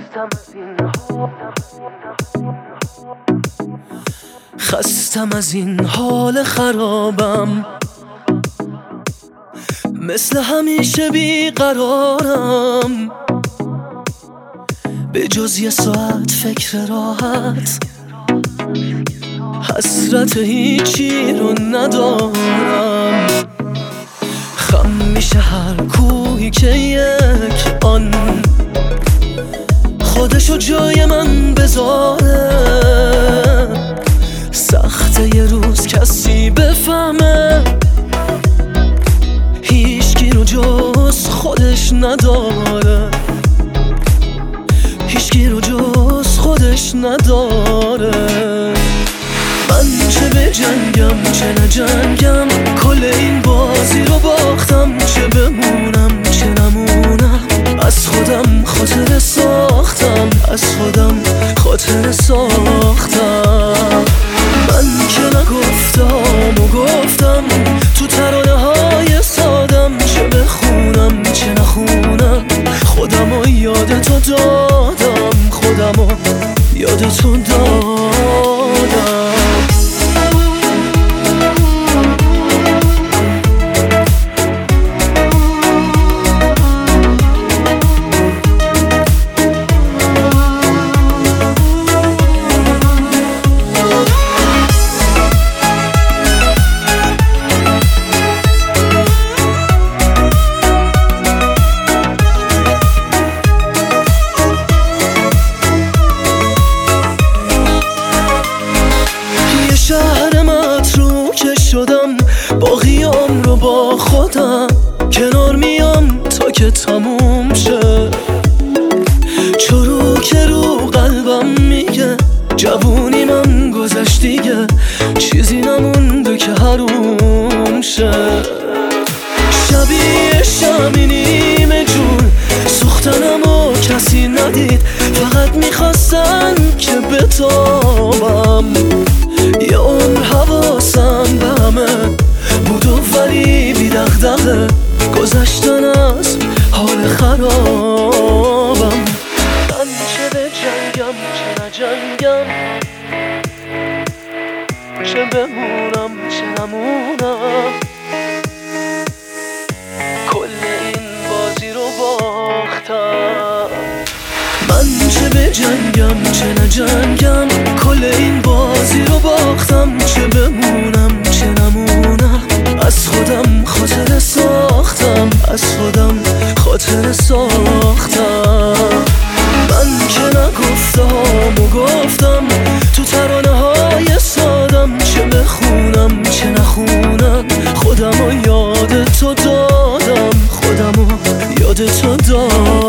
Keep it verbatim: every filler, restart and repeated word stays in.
خستم از این حال خرابم، مثل همیشه بیقرارم، به جز یه ساعت فکر راحت، حسرت هیچی رو ندارم. خم میشه هر کوهی که یک آن خودشو جای من بذاره. سخته یه روز کسی بفهمه هیچکی رو جز خودش نداره، هیچکی رو جز خودش نداره. من چه به جنگم چه نجنگم، کل این بازی رو باختم. چه بمونم چه نمونم، از خودم خاطره ساختم، از خودم خاطره ساختم. من که نگفتم و گفتم تو ترانه های سادم، چه بخونم چه نخونم، خودم و یاد تو دادم، خودم و یاد تو دادم. شهر متروکه شدم، باقیام رو با خودم کنار میام تا که تموم شه. چروک رو قلبم میگه جوونی من گذشت دیگه، چیزی نمونده که حروم شه. شبیه شمی نیمه جون سوختنم و کسی ندید، فقط میخواستن که بتابم. یه عمر حواسم به همه بود و ولی بی دغدغه، گذشتن از حال خرابم. من چه به جنگم چه نجنگم، چه بمونم چه نمونم، کل این بازی رو باختم. من چه به جنگم چه نجنگم، کل این بازی رو باختم. چه بمونم چه نمونم، از خودم خاطره ساختم، از خودم خاطره ساختم. من که نگفتم و گفتم تو ترانه های سادم، چه بخونم چه نخونم، خودم و یاد تو دادم، خودم و یاد تو دادم.